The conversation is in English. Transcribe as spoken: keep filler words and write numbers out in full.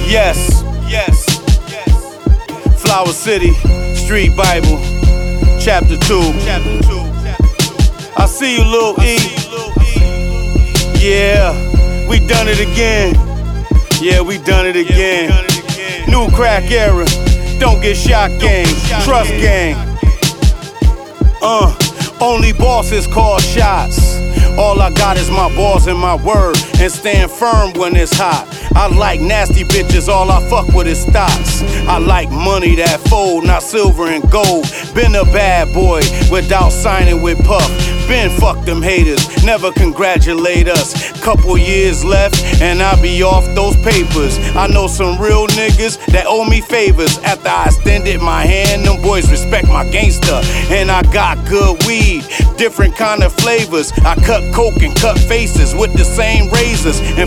Yes, yes, yes. Flower City, Street Bible, Chapter two. Chapter two. I see you, Lil E. Yeah, we done it again. Yeah, we done it again. New crack era. Don't get shot gang. Trust gang. Uh, only bosses call shots. All I got is my balls and my word, and stand firm when it's hot. I like nasty bitches, all I fuck with is stocks. I like money that fold, not silver and gold. Been a bad boy without signing with Puff. Been fuck them haters, never congratulate us. Couple years left and I be off those papers. I know some real niggas that owe me favors. After I extended my hand, them boys respect my gangster. And I got good weed, different kind of flavors. I cut coke and cut faces with the same razors, and